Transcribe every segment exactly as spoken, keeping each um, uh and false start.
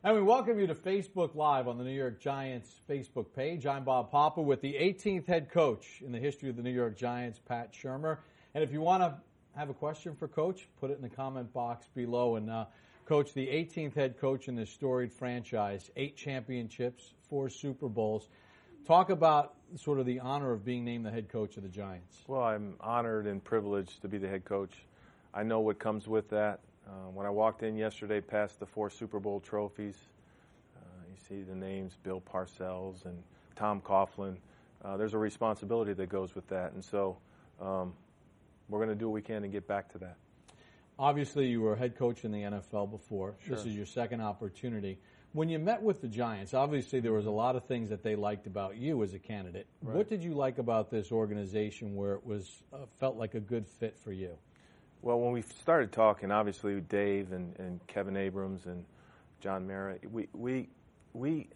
And we welcome you to Facebook Live on the New York Giants Facebook page. I'm Bob Papa with the eighteenth head coach in the history of the New York Giants, Pat Shurmur. And if you want to have a question for Coach, put it in the comment box below. And uh, Coach, the eighteenth head coach in this storied franchise, eight championships, four Super Bowls. Talk about sort of the honor of being named the head coach of the Giants. Well, I'm honored and privileged to be the head coach. I know what comes with that. Uh, when I walked in yesterday past the four Super Bowl trophies, uh, you see the names Bill Parcells and Tom Coughlin. Uh, there's a responsibility that goes with that. And so um, we're going to do what we can to get back to that. Obviously, you were a head coach in the N F L before. Sure. This is your second opportunity. When you met with the Giants, obviously there was a lot of things that they liked about you as a candidate. Right. What did you like about this organization where it was uh, felt like a good fit for you? Well, when we started talking, obviously Dave and, and Kevin Abrams and John Mara, we, we, we,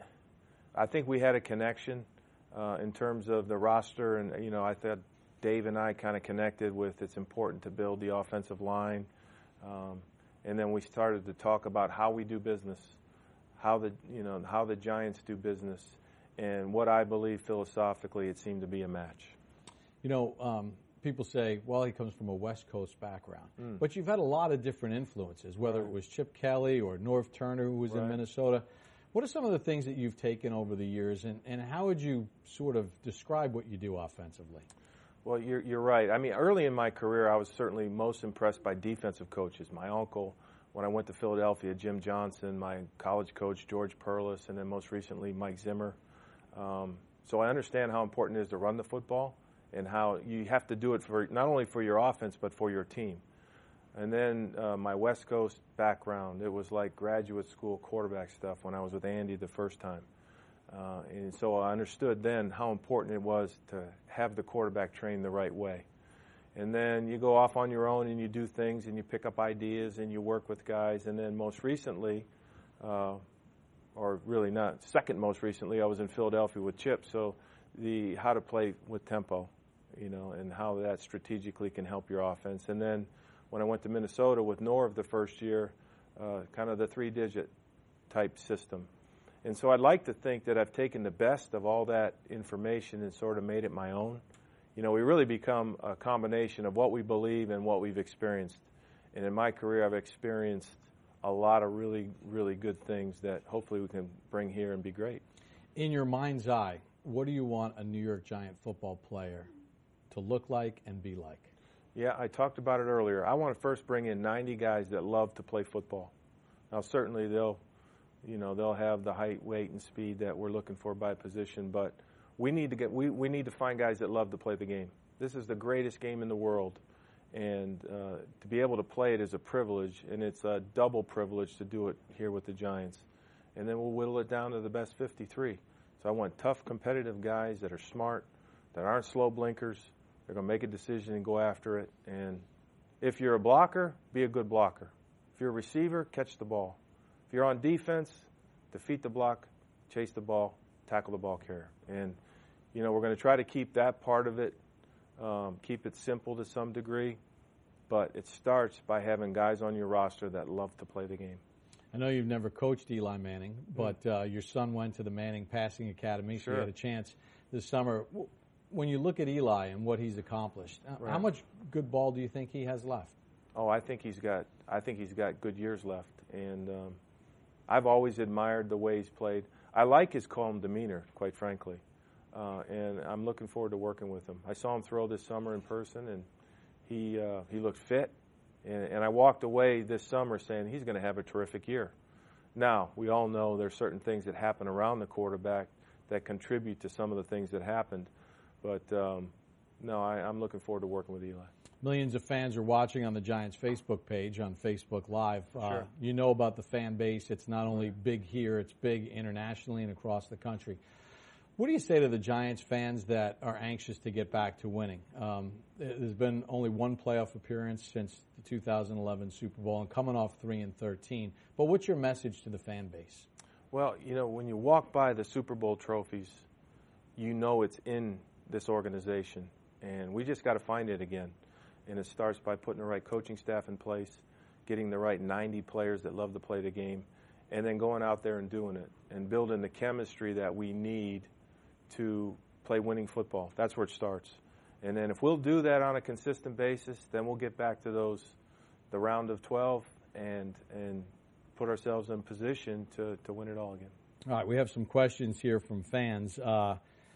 I think we had a connection uh, in terms of the roster, and you know, I thought Dave and I kind of connected with it's important to build the offensive line, um, and then we started to talk about how we do business, how the you know how the Giants do business, and what I believe philosophically it seemed to be a match. You know. Um People say, well, he comes from a West Coast background. Mm. But you've had a lot of different influences, whether Right. it was Chip Kelly or Norv Turner, who was Right. in Minnesota. What are some of the things that you've taken over the years, and, and how would you sort of describe what you do offensively? Well, you're, you're right. I mean, early in my career, I was certainly most impressed by defensive coaches. My uncle, when I went to Philadelphia, Jim Johnson, my college coach, George Perlis, and then most recently, Mike Zimmer. Um, so I understand how important it is to run the football, and how you have to do it for not only for your offense but for your team. And then uh, my West Coast background, it was like graduate school quarterback stuff when I was with Andy the first time. Uh, and so I understood then how important it was to have the quarterback trained the right way. And then you go off on your own and you do things and you pick up ideas and you work with guys. And then most recently, uh, or really not, second most recently, I was in Philadelphia with Chip. So the how to play with tempo, you know, and how that strategically can help your offense. And then when I went to Minnesota with Norv the first year, uh, kind of the three-digit type system. And so I'd like to think that I've taken the best of all that information and sort of made it my own. You know, we really become a combination of what we believe and what we've experienced. And in my career, I've experienced a lot of really, really good things that hopefully we can bring here and be great. In your mind's eye, what do you want a New York Giant football player to look like and be like? Yeah, I talked about it earlier. I want to first bring in ninety guys that love to play football. Now, certainly they'll, you know, they'll have the height, weight, and speed that we're looking for by position, but we need to get we, we need to find guys that love to play the game. This is the greatest game in the world, and uh, to be able to play it is a privilege, and it's a double privilege to do it here with the Giants. And then we'll whittle it down to the best fifty-three. So I want tough, competitive guys that are smart, that aren't slow blinkers. They're going to make a decision and go after it. And if you're a blocker, be a good blocker. If you're a receiver, catch the ball. If you're on defense, defeat the block, chase the ball, tackle the ball carrier. And, you know, we're going to try to keep that part of it, um, keep it simple to some degree. But it starts by having guys on your roster that love to play the game. I know you've never coached Eli Manning, but uh, your son went to the Manning Passing Academy, so Sure. you had a chance this summer. When you look at Eli and what he's accomplished, Right. how much good ball do you think he has left? Oh, I think he's got. I think he's got good years left, and um, I've always admired the way he's played. I like his calm demeanor, quite frankly, uh, and I'm looking forward to working with him. I saw him throw this summer in person, and he uh, he looked fit, and, and I walked away this summer saying he's going to have a terrific year. Now, we all know there's certain things that happen around the quarterback that contribute to some of the things that happened. But, um, no, I, I'm looking forward to working with Eli. Millions of fans are watching on the Giants Facebook page on Facebook Live. Uh, Sure. You know about the fan base. It's not only big here, it's big internationally and across the country. What do you say to the Giants fans that are anxious to get back to winning? Um, there's been only one playoff appearance since the two thousand eleven Super Bowl and coming off three and thirteen. But what's your message to the fan base? Well, you know, when you walk by the Super Bowl trophies, you know it's in this organization, and we just got to find it again. And it starts by putting the right coaching staff in place, getting the right ninety players that love to play the game, and then going out there and doing it and building the chemistry that we need to play winning football. That's where it starts. And then if we'll do that on a consistent basis, then we'll get back to those, the round of twelve, and and put ourselves in position to, to win it all again. All right, we have some questions here from fans. Uh,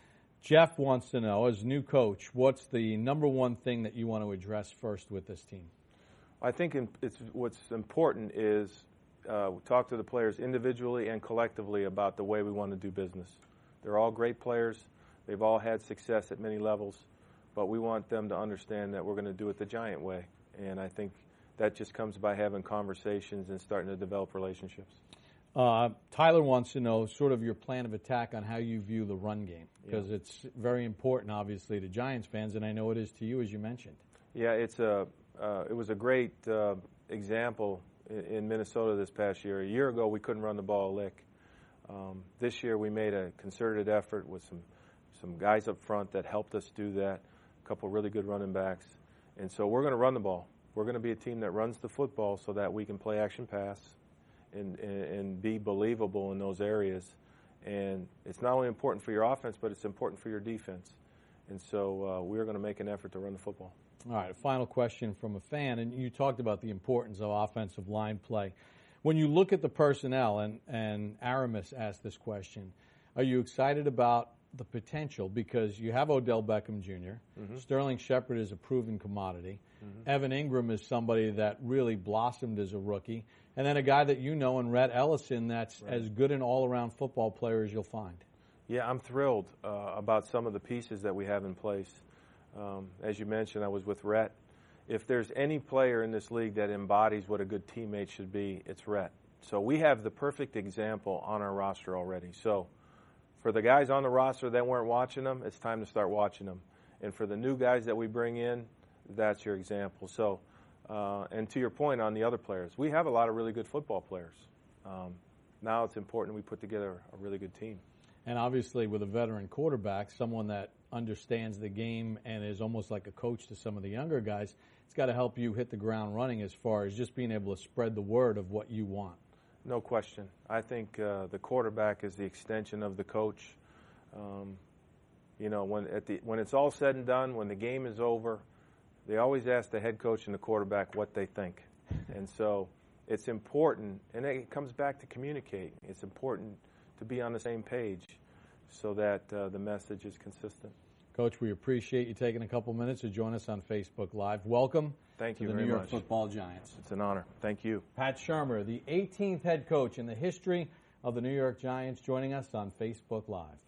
Jeff wants to know, as new coach, what's the number one thing that you want to address first with this team? I think it's what's important is uh, talk to the players individually and collectively about the way we want to do business. They're all great players. They've all had success at many levels, but we want them to understand that we're going to do it the Giant way. And I think that just comes by having conversations and starting to develop relationships. Uh, Tyler wants to know sort of your plan of attack on how you view the run game, because yeah. it's very important, obviously, to Giants fans, and I know it is to you, as you mentioned. Yeah, it's a uh, it was a great uh, example in, in Minnesota this past year. A year ago, we couldn't run the ball a lick. Um, this year, we made a concerted effort with some some guys up front that helped us do that. A couple really good running backs, and so we're going to run the ball. We're going to be a team that runs the football so that we can play action pass and, and, and be believable in those areas. And it's not only important for your offense, but it's important for your defense. And so uh, we're going to make an effort to run the football. All right, a final question from a fan, and you talked about the importance of offensive line play. When you look at the personnel, and, and Aramis asked this question, are you excited about the potential, because you have Odell Beckham Junior, mm-hmm. Sterling Shepard is a proven commodity, mm-hmm. Evan Ingram is somebody that really blossomed as a rookie, and then a guy that you know in Rhett Ellison that's right. as good an all-around football player as you'll find. Yeah, I'm thrilled uh, about some of the pieces that we have in place. Um, as you mentioned, I was with Rhett. If there's any player in this league that embodies what a good teammate should be, it's Rhett. So we have the perfect example on our roster already. So for the guys on the roster that weren't watching them, it's time to start watching them. And for the new guys that we bring in, that's your example. So, uh, and to your point on the other players, we have a lot of really good football players. Um, now it's important we put together a really good team. And obviously with a veteran quarterback, someone that understands the game and is almost like a coach to some of the younger guys, it's got to help you hit the ground running as far as just being able to spread the word of what you want. No question. I think uh, the quarterback is the extension of the coach. Um, you know, when at the when it's all said and done, when the game is over, they always ask the head coach and the quarterback what they think. And so it's important, and it comes back to communicate. It's important to be on the same page so that uh, the message is consistent. Coach, we appreciate you taking a couple minutes to join us on Facebook Live. Welcome. Thank you to the very New York much. Football Giants. It's an honor. Thank you. Pat Shurmur, the eighteenth head coach in the history of the New York Giants, joining us on Facebook Live.